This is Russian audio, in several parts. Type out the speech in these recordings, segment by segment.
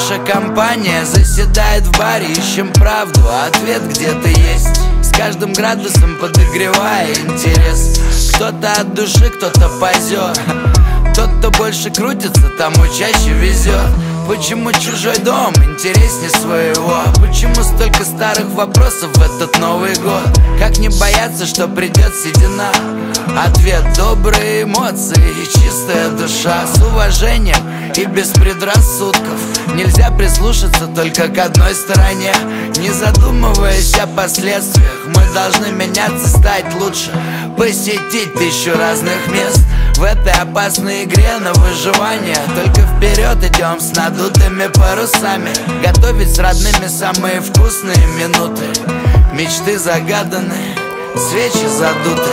Наша компания заседает в баре, ищем правду, а ответ где-то есть. С каждым градусом подогревая интерес. Кто-то от души, кто-то позер. Тот, кто больше крутится, тому чаще везет. Почему чужой дом интереснее своего? Почему столько старых вопросов в этот Новый год? Как не бояться, что придет седина? Ответ: добрые эмоции и чистая душа. С уважением и без предрассудков. Нельзя прислушаться только к одной стороне. Не задумываясь о последствиях, мы должны меняться, стать лучше, посетить 1000 разных мест. В этой опасной игре на выживание только вперед идем с надутыми парусами. Готовить с родными самые вкусные минуты. Мечты загаданы, свечи задуты.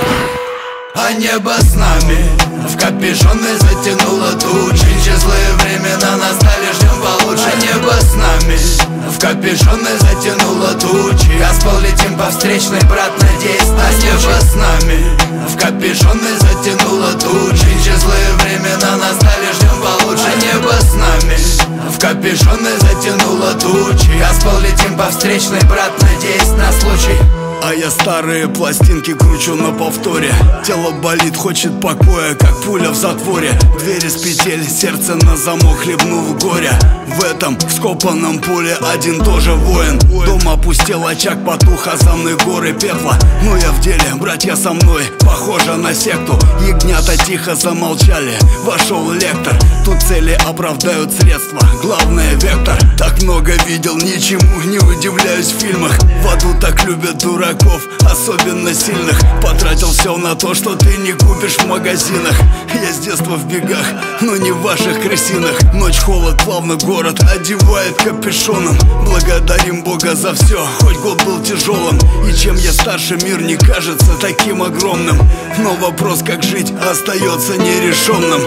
А небо с нами в капюшоны затянуло тучи. Злые времена настали, ждем получше. А небо с нами в капюшоны затянуло тучи. Аспал летим по встречной, брат, надеюсь на небо с нами в капюшоны затянуло тучи. Злые времена настали, ждем получше. А небо с нами в капюшоны затянуло тучи. Аспал летим по встречной, брат, надеюсь на случай. А я старые пластинки кручу на повторе. Тело болит, хочет покоя, как пуля в затворе. Двери с петель, сердце на замок, хлебнув горя. В этом вскопанном поле один тоже воин. Дом опустел, очаг потух, а за мной горы пепла. Но я в деле, братья со мной, похоже на секту. Ягнята тихо замолчали, вошел лектор. Тут цели оправдают средства, главное вектор. Так много видел, ничему не удивляюсь в фильмах. В аду так любят дураков, особенно сильных. Потратил все на то, что ты не купишь в магазинах. Я с детства в бегах, но не в ваших крысинах. Ночь, холод, плавно город одевает капюшоном. Благодарим Бога за все, хоть год был тяжелым. И чем я старше, мир не кажется таким огромным. Но вопрос, как жить, остается нерешенным.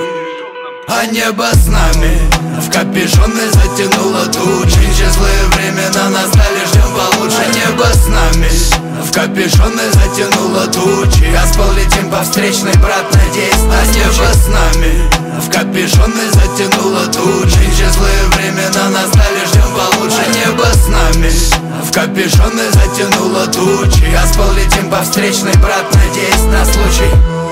А небо с нами в капюшоны затянуло тучи. Злые времена настали, ждем получше. А небо с нами в капюшоны затянуло тучи. Аспал летим по встречной, брат, надеюсь на небо с нами в капюшоны затянуло тучи. Злые времена настали, ждем получше. А небо с нами в капюшоны затянуло тучи. Аспал летим по встречной, брат, надеюсь на случай.